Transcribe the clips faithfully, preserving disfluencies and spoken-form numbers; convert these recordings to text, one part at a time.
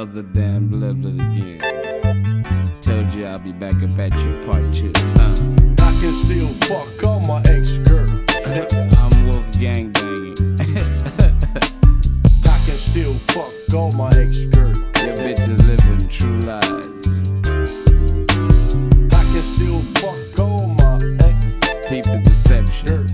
other damn level again. Told you I'll be back up at your part two. Uh. I can still fuck all my ex-girls. I'm Wolf gang banging. I can still fuck all my ex-girls. Your bitches living true lies. I can still fuck all my ex. Peep the deception.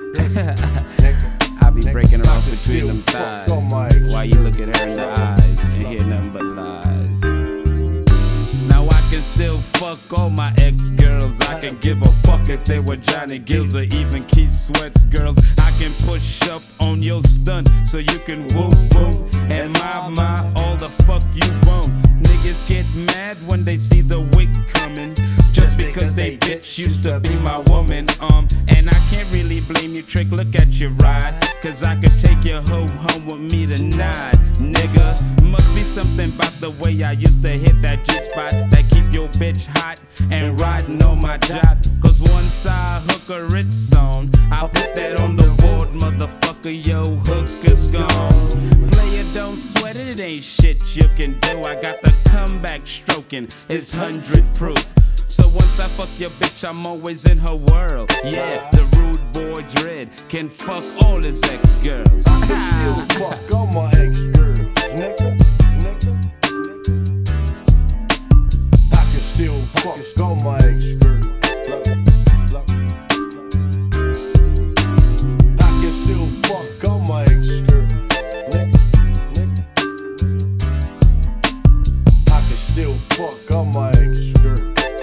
I be breaking her off between them thighs while you look at her in the eyes and hear nothing but lies. Now I can still fuck all my ex-girls. I can give a fuck if they were Johnny Gills or even Keith Sweat's girls. I can push up on your stunt so you can woo woo and my my all the fuck you want. Niggas get mad when they see the wig coming, just because they bitch used to be my woman. Um, and I can't really blame you, trick. Look at your ride, cause I could take your hoe home with me tonight, nigga. Must be something about the way I used to hit that G spot that keep your bitch hot and riding on my jock. Cause once I hook a Ritz on, I put that on the board, motherfucker. Yo, hook is gone. Player, don't sweat it, it ain't shit you can do. I got the comeback stroking, it's hundred proof. So once I fuck your bitch, I'm always in her world. Yeah, the rude boy Dread can fuck all his ex-girls. I can still fuck all my ex-girls, nigga, nigga. I can still fuck all my ex-girls. I can still fuck all my ex-girls, nigga, nigga. I can still fuck all my ex-girls.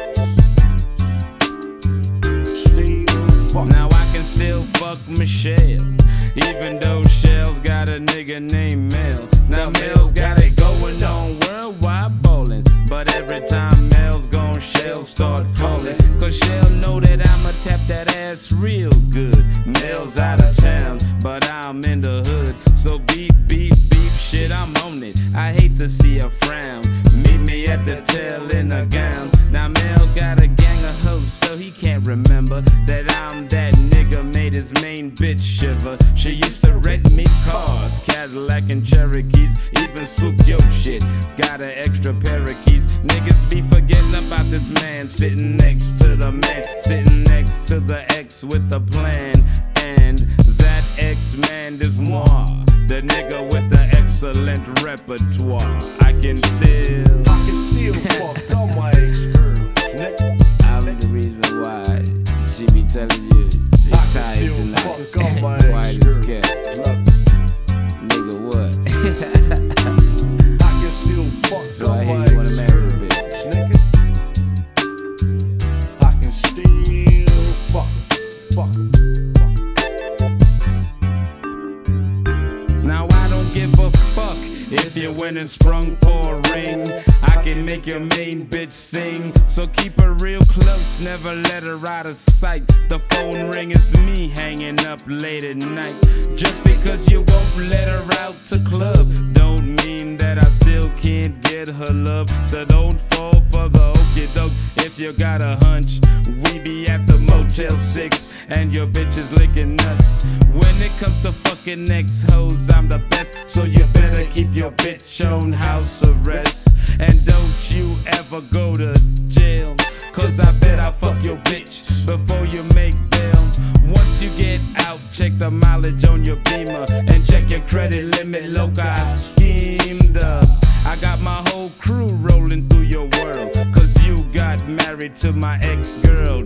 Now I can still fuck Michelle, even though Shell's got a nigga named Mel. Now Mel's got it going on worldwide bowling, but every time Mel's gone, Shell start calling. Cause Shell know that I'ma tap that ass real good. Mel's out of town, but I'm in the hood. So beep, beep, beep, shit, I'm on it. I hate to see her frown. Meet me at the tail in a gown. Now Mel got a gang of hoes, so he can't remember that I'm that nigga made his main bitch shiver. She used to rent me cars, Cadillac and Cherokees, even swoop your shit. Got an extra pair of keys. Niggas be forgetting about this man sitting next to the man, sitting next to the ex with the plan. And that ex-man is moi, the nigga with the excellent repertoire. I can still, I can still fuck all my ex-girls, nigga. I'm the reason why she be telling you she's tired tonight. Quiet as cat. Nigga, what? I can still fuck so all I hear my you wanna marry a bitch, ex-girls, nigga. I can still fuck, fuck, fuck. Now I don't give a fuck if you went and sprung for a ring. I can make your main bitch sing. So keep her real close, never let her out of sight. The phone ring, it's me hanging up late at night. Just because you won't let her out to club don't mean that I still can't get her love. So don't fall for the okie doke. If you got a hunch, we be at the Motel six and your bitch is licking nuts. When it comes to fucking ex-hoes, I'm the best. So you better keep your bitch on house arrest. And don't you ever go to jail, cause I bet I fuck your bitch before you make bail. Once you get out, check the mileage on your Beamer and check your credit limit. Look, I schemed up. I got my whole crew rolling through your world, cause you got married to my ex-girl.